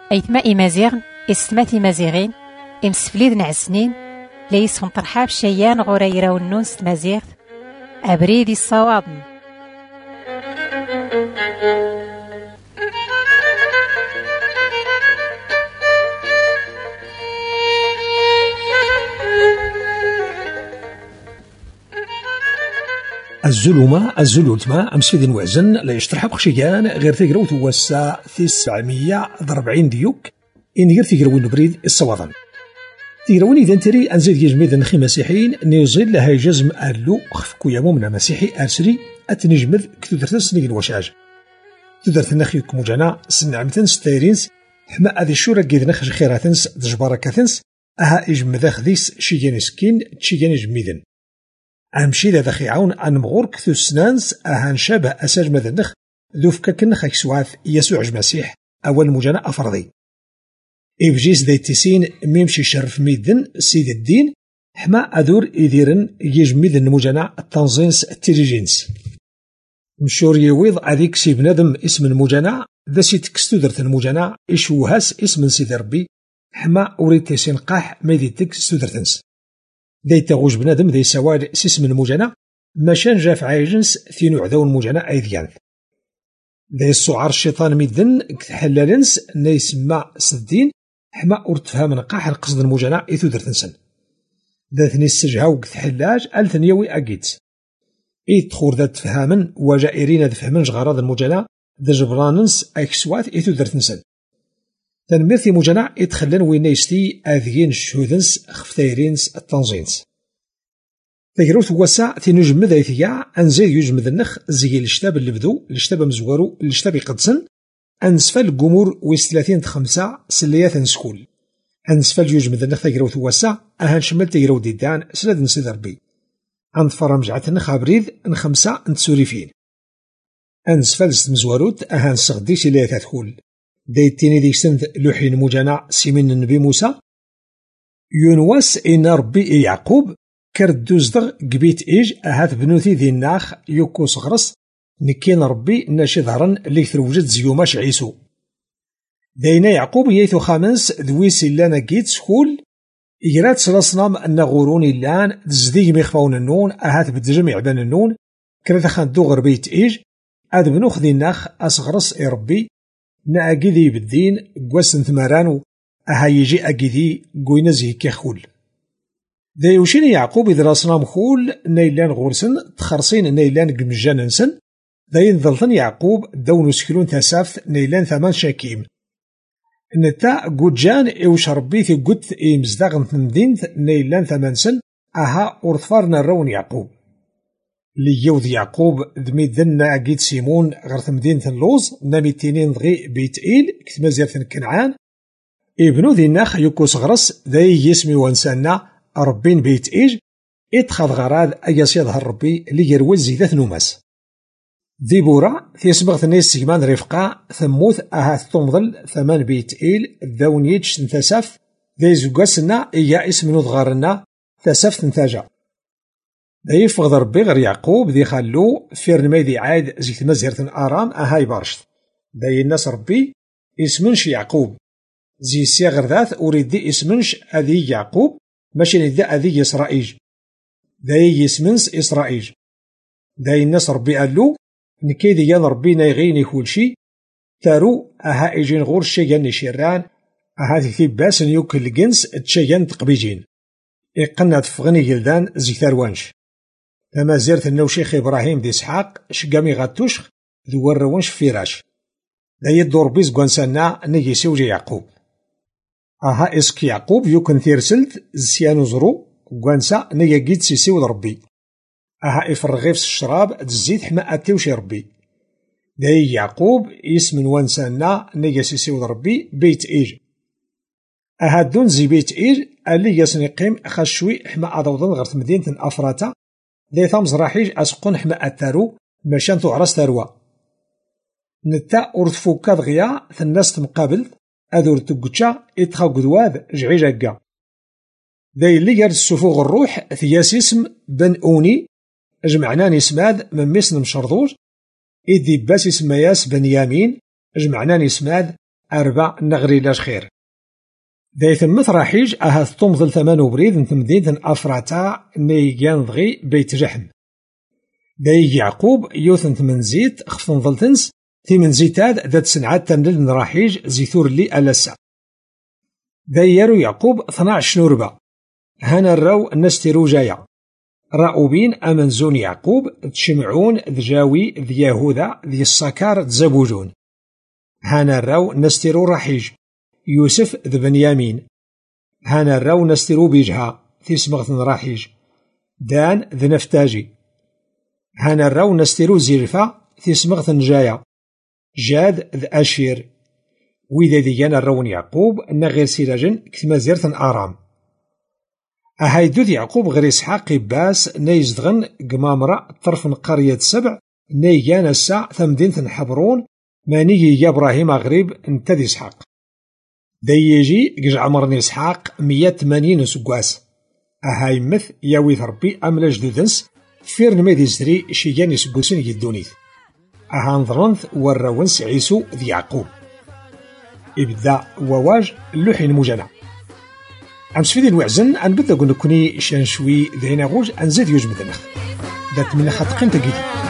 أيتما إمازيغن إستماتي مازيغين إمسفليد نعسنين ليسهم طرحاب شيان غوريرا والنونس مازيغ أبريدي الصوابن. الزلومة الزلوتما أمسيد وعزن لا يشترح بخشيان غير تقروت وسا 940 ديوك إن غير تقروين نبريد الصواضن تقروين إذا تري أنزيد يجميد نخي مسيحيين نيوزيل لها جزم ألو خفكو يامو من مسيحي أرسري أتنجمد كتودرتن سنيق الوشاج تودرت نخيكم وجانا سنعمتن ستايرينس حما أذي الشورة قيد نخش خيراتنس دجباركاتنس أها إجمد أخذيس شيجاني سكين تشيجاني جميدن أمشي ذا خيعون أنمغور كثو سنانس أهان شابه أساج مذنخ ذو فكاكن خيك سواث يسوع المسيح أول مجانا أفرضي إبجيس ذي تسين ميمشي شرف ميدن سيد الدين حما أدور إذيرن يجميدن مجانا التنظينس التيليجينس مشور يويض أذيك سيب ندم اسم المجانا ذا سيتكستو درت المجانا إشوهاس اسم سيد ربي حما أوريد تسين قاح ميديتك ستودرتنس داي تغوج بنادم داي سواد سيسم المجانا ماشان جاف عايجنس ثينو عذو المجانا أيديان داي الصعار الشيطان ميدن كتحلالنس نيسمى سدين حما أورتفها من قاح القصد المجانا إثو درتنسن ذاتني السجهاو كتحلاج ألثنيوي أكيدس تخور ذات تفهامن وجائرين دفهمن جغراض المجانا ذا جبراننس أكسوات إثو درتنسن تنميرثي مجانا يتخلن وين يستي أذيين الشهودنس خفتيرينس التنظينس تجروث وسع تنجمد أيثيا أنزي يجمد النخ زي الشتاب اللي بدو الشتاب مزوارو الشتاب يقدسن أنسفل قمور ويستلاثين خمسة سليات نسكول أنسفل يجمد النخ تجروث وسع أهان شمل تجرو ديدان سلاد نسيد ربي أنظفر مجعت النخ عبريد خمسة نتسوريفين أنسفل مزواروت أهان سغدي سليات تدخل دايتيني ديك سند لوحين مجانا سيمين النبي موسى يونواس إن ربي يعقوب كردو زدغ قبيت إيج أهات بنوثي ذي الناخ يوكو صغرس نكين ربي ناشي ظهرن اللي تروجد زيوماش عيسو داينا يعقوب ييثو خامنس ذويس إلانا قيت سكول إجرات سلاسنام أن غورون إلان تزديق ميخفاون النون أهات بدجم يعبان النون كرتا خاندو غربيت إيج أد بنوخ ذي الناخ أصغرس إي ربي نا أجدي بالدين قوسن ثمرانو أها يجي أجدي قوينزي كخول ذا يوشين يعقوب إذا راسنا مخول نيلان غورسن تخرصين نيلان قمجان نسن ذا ينظلطن يعقوب دون سكلون تاساف نيلان ثمان شاكيم نتا قوجان إوش ربيثي قد إمزداغن ثمدين نيلان ثمان سن أها أرثفارنا الرون يعقوب ليوذ يعقوب دميدنا أكيد سيمون غرث مدينة اللوز ناميتينين ضغي بيت إيل كتما زيارة كنعان ابنو ذي الناخ يكو صغرس ذي يسمي وانسانا ربين بيت إيج اتخذ غراد أجاس يظهر ربي اللي يروز زيدات نوماس ذي بورا ثيسبغ ثنيس سيمان رفقا ثموث أهاث تمضل ثمان بيت إيل ذاون يتش نتاسف ذي زوغاسنا إيا اسم نوضغارنا تاسف تنتاجا ذي فغض ربي غير يعقوب ذي خلو فيرن ميدي عاد زيت مزهرة آرام أهاي بارشت ذي الناس ربي اسمنش يعقوب زي سيغر ذات أريد ذي اسمنش أذي يعقوب ماشي ذي أذي إسرائيل ذي اسمنس إسرائيل ذي الناس ربي قالو نكيدي يان ربي نايغيني كل شي تارو أها إيجين غور شيغان شيران أها ذي باس نيوكل الجنس تشيغان تقبيجين إقنا تفغني جلدان زي ثاروانش أما زيرت النوشيخ إبراهيم دي إسحاق شقامي غاتوشخ ذو الروانش فيراش لا يدور بيز قوانسانا نيجي سوجي يعقوب أها إسك يعقوب يوكن ثيرسلت زيانو زرو قوانسا نيجي جيد سيسيو ربي أها إفرغيف الشراب تزيد حما أتيوشي ربي داي يعقوب اسم وانسانا نيجي سيسيو ربي بيت إيج أها دون زي بيت إيج اللي يسني قيم خشوي حما أضوضن غرت مدينة أفراتا ذي ثامز راحيج أسقون حما أتارو ماشان تعرس تاروا نتا أرثفوكا دغيا ثناس تمقابل أذور تقوتشا إتخا قدواد جعيجاقا ذي اللي يرد السفوغ الروح ثياس اسم بن أوني جمعنان اسماد من ميسن مشرضوج إذي باس اسم ياس بن يامين جمعنان اسماد أربع نغري لاش خير. داي ثمت راحيج أهاث تمضل ثمان بريد نتمديد أفراتا نيجان ضغي بيت جحم. داي يعقوب يوثن تمنزيت خفن ظلتنس تمنزيتاد ذات سنعات تمدل نراحيج زيثور اللي ألسا. داي يارو يعقوب 12 نوربا هانا الراو نستيرو جايا راؤوبين أمنزون يعقوب تشمعون ذجاوي ذي يهوذا ذي السكار تزبوجون. هانا الراو نستيرو راحيج يوسف ذي بنيامين. هانا الراو نستيرو بيجها في سمغث راحيج دان ذي نفتاجي. هانا الراو نستيرو زيلفا في سمغث جايا جاد ذي أشير. وإذا ديانا الراون يعقوب نغير سيراجن كثما زيرث آرام. أهايدو يعقوب غير إسحاق باس نيزدغن قمامرة طرف قرية سبع نيجان الساع ثمدين حبرون ما نيجي يا إبراهيم غريب انت دي إسحاق. ديجي قج عمرني إسحاق 180 سقواس. أهاي مث ياوي ربي أملا جدودنس فير نميدي زري شيجان يسقوسين يدونيث. أها نظرنث والراونس عيسو ذي يعقوب. إبدا وواج اللوحين مجانا. أمس في ذي الوعزن أنبدا قلنا كوني شانشوي ذهنا غوج أنزيد يوجب ذنخ ذات من خطقين تقيدي.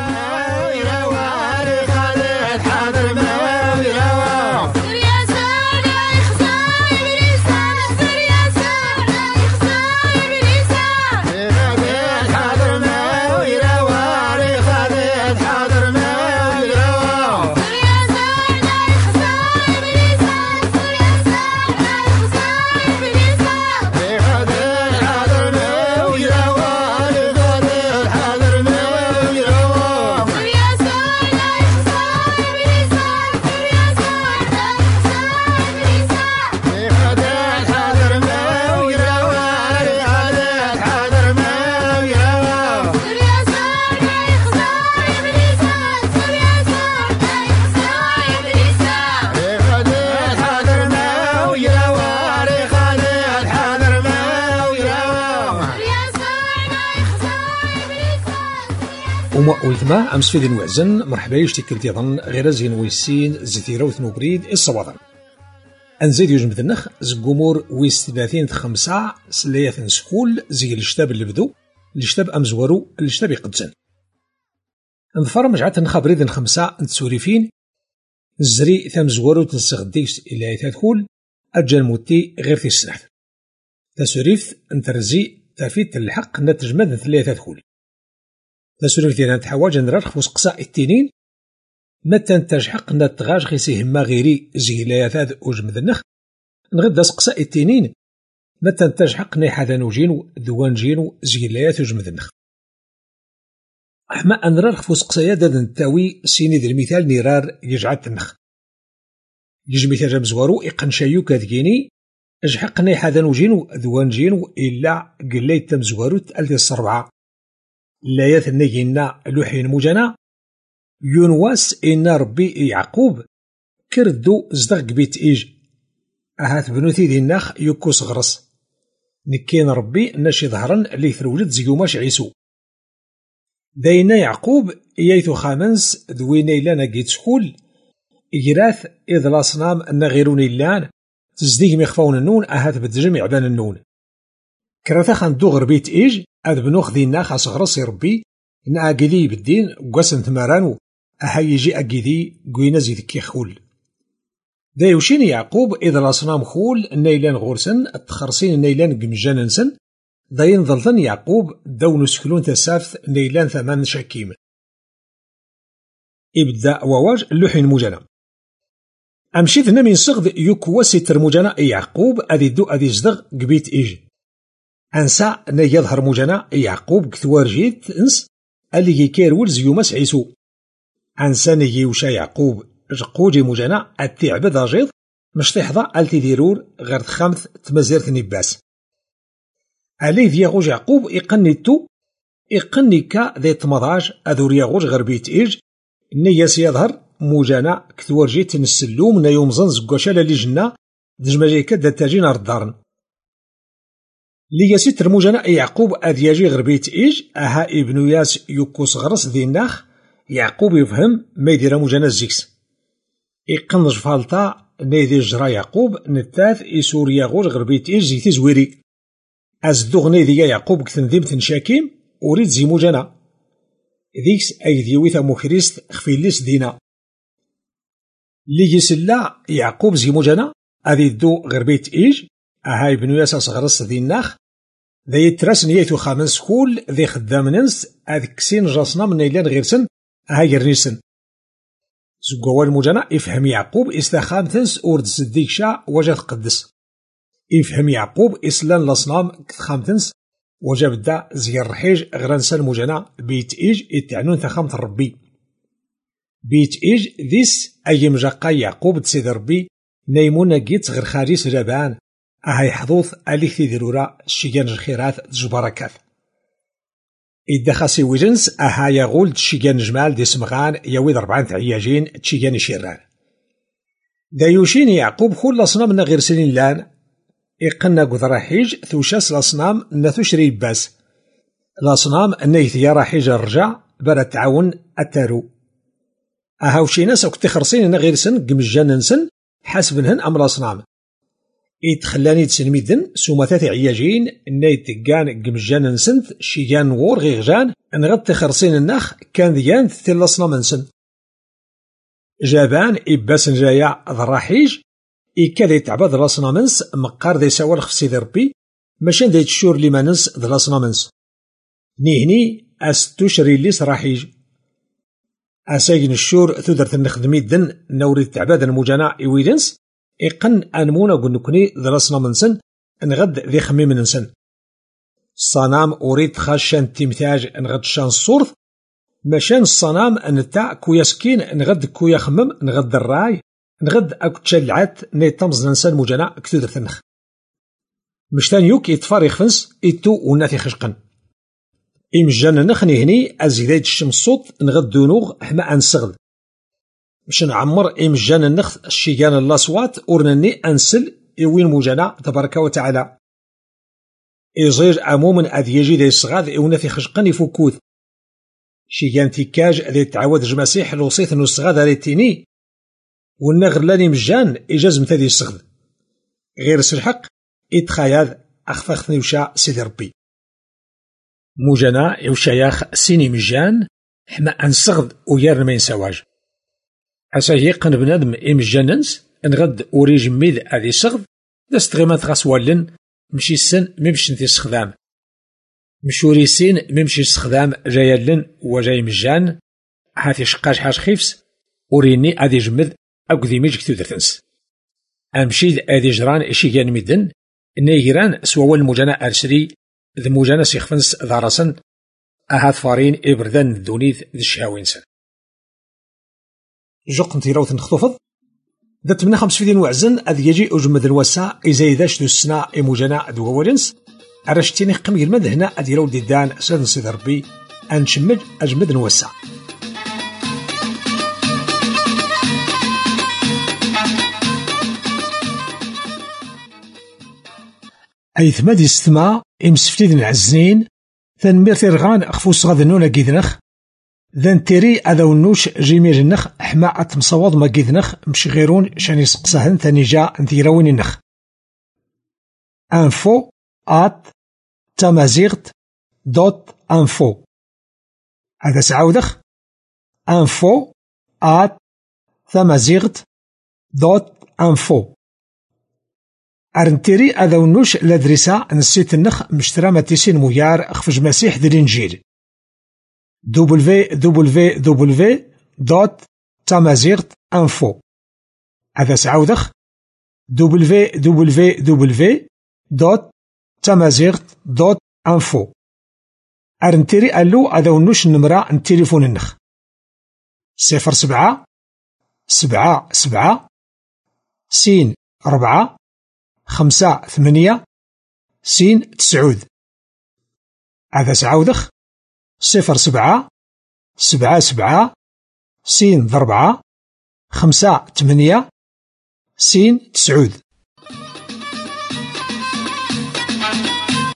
ويثما أمس في ذي الوعزن مرحبا يشتكل تيضن غير زين ويسين زيتيرا وثنوبريد الصواضن أنزيد يوجمد النخ زقومور ويس 30 سليات نسكول زي الشتاب اللي بدو الشتاب أمزورو الشتاب يقدسن انظفر مجعات النخا بريد 5 نتسوريفين الزري ثمزورو تنسغديس إلى تدخل أجل موتي غير في السنة تسوريف انترزي تفيت الحق نتجمد 3 تدخل تسولف ديالنا تحواج نرخ وسقساء التنين متى نتجحق نتغاج غيسيه ما غيري زيلايا ثاد وجمد النخ نغدا سقساء التنين متى نتجحق نيحاذا نوجين ذوان جين زيلايا وجمد النخ أحما أنرخ وسقسايا داد نتاوي سيني ذي المثال نيرار يجعد النخ يجي مثال جمزوارو إقنشايو كاذكيني اجحق نيحاذا نوجين ذوان جين إلا قليت تمزوارو تألتي الصربعة لا يثنينا لوحين مجانا يونواس إن ربي يعقوب كردو زدغ بيت إيج أهات بنوثي ذي الناخ يكوس غرس نكين ربي ناشي ظهرن اللي ثرولد زيوماش عيسو داينا يعقوب إيايثو خامنس ذويني لنا جيت سكول إجراث إذ لاصنام أن غيرون اللان تزديق مخفون النون أهات بتجمع بان النون كراثا خان دوغر بيت إيج هاد بنوخ ذينا خاص غرس ربي إن أجدي بالدين قسم ثمرانو أهيجي أجدي قوينا زيد كيخول دا يوشين يعقوب إذا الأصنام خول النيلان غورسن التخرسين النيلان قمجاننسن دا ينظلتن يعقوب داو نسكلون تسافت نيلان 8 شاكيم إبدا وواج اللوحين مجانا أمشيتنا من صغد يكوسي ترمجانا يعقوب أذي دو أذي زدغ قبيت إيج أنسى نا يظهر مجانا يعقوب كثوار جيت انس اللي يكيرول زيوماس عيسو أنسى نيجي وشا يعقوب جقوجي مجانا التعبد راجيض مش تحظى التي ديرور غير خمث تمزيرت نباس عليه دياغوج يعقوب إقني كا ذي تمضاج أذور ياغوج غير بيت إيج نياس يظهر مجانا كثوار جيت نسلوم نا يومزن زقوشالا لي جنا دجماجي كدا تاجين أردارن لي ستر مجانا يعقوب أذياجي غير بيت إيج أها ابنو ياس يكوس غرس ذي الناخ يعقوب يفهم ما يدير مجانا الزيكس إقنج فالطا نيدي جرى يعقوب نتاث إسوريا غور غربيت إيج زيتي زويري أزدوغ نيدي يعقوب كتنديم تنشاكيم أريد زيمو جانا ذيكس أيديوي ثمو كريست خفيليس دينا اللي يسلا يعقوب زيمو جانا أذي دو غربيت إيج أهاي بنو ياساس غرس ذي الناخ ذي تراس نيتو خامس كول ذي خدام ننس أذكسين جاسنا من إيلان غيرسن أهاي يرنيسن زقوال مجانا إفهم يعقوب إستخام تنس أورد سديكشا وجه تقدس إفهم يعقوب إسلان لصنام كتخام تنس وجه بدا زير رحيج غرانسان مجانا بيت إيج إتعنون تخامت ربي بيت إيج ذيس أي مجاقا يعقوب تسيد ربي نيمونا جيت غير خاريس جبان أهاي حظوظ أليك في ذرورة الشيجان الخيرات تجبركات إذا خاسي وجنس أها يغول تشيجان جمال دي سمغان يويد 4 عياجين تشيجان شيران دا يوشين يعقوب كل الأصنام غير سنين لان إقنا قذر حيج ثوشاس الأصنام نثوش ريباس الأصنام نيث يرى حيج الرجع برا تعاون التارو أها وشيناس اكتخرسين غير سن قمجان نسن حسبنهن أمر الأصنام إتخلاني تسلميدن سومثات عياجين نيت كان قمجان نسنت شيجان وور غيغجان نغد تخرسين النخ كان ديان تلصنا منسن جابان إباس جايا ضراحيج إكاد يتعبد لصنا منس مقار دي سوال خفسي ذي ربي ماشان دي تشور لما ننس ذلصنا منس نيهني أستشري ليس راحيج أساقن الشور ثدرت النخدمي دن نوري تعباد المجانا إويدنس إقن أنمونا قنكني ذلصنا منسن نغد ذي خميم ننسن الصنام أريد خاشان تمثاج نغد شان الصورث ماشان الصنام نتاع كويا سكين نغد كويا خمم نغد الراي نغد أكو تشلعات نيطمز ننسان مجانا كتودر ثنخ مشتان يوك يتفار يخفنس إتو وناثي خشقن إمجان نخني هني أزيدايد الشمس صوت نغد دونوغ حما أنسغل مش نعمر إمجان النخ الشيجان اللاصوات أورنني أنسل إوين مجانا تبارك وتعالى إزيج أمومن أذ يجي دي الصغاد إوناثي خشقن يفوكوث شيجان تيكاج ذي تعود جماسيح الوصيث نو الصغاد ريتيني والنغر لاني مجان إجاز متادي الصغد غير سلحق إتخاياذ أخفاخثني وشا سيدي ربي موجانا يوشاياخ سيني مجان حما أنصغد ويارن ما ينسواج أسايقن بنادم إمجاننس نغد أوريج ميد أذي صغد داستغيمات غاسوالن مشي السن ممشي نتي استخدام مشوري سين ممشي استخدام جايالن وجاي مجان هاتي شقاش حاج خيفس أوريني أذي جمد أكذي ميج كتو درتنس أمشيد أذي جران إشيغان ميدن نيجران سوال مجانا أرسري ذي مجانا سيخفنس ذارسن أهات فارين إبردان الدونيث ذي الشهاوينسن جوق نتيروث نخطفض ذات من 5 وعزن أذ يجي أجمد الوساء إزايداش دو السنة إموجانا دوغولنس أرشتيني قم يلمد هنا أديرو ديدان سيد نصيد ربي أنشمج أجمد الوساء أيث مادي استماع إمسفتيد العزنين ثنمير تيرغان أخفوس غاد نونا كيدنخ ذن تيري أذا ونوش جيمير النخ حما أتمصوض ما كيدنخ مش غيرون شان يسقسهن ثاني جا نتيراوين النخ info @tamazight.info هذا سعودخ info @tamazight.info أرنتيري أذا ونوش لادريسا نسيت النخ مشترى ماتيسين مويار خفج مسيح دي الإنجيل www.tamazight.info هذا سعودخ www.tamazight.info أرنتيري ألو أذا ونوش النمرة التليفون النخ 07 77 4 5 8 9 هذا سعودخ 07 77 4 5 8 9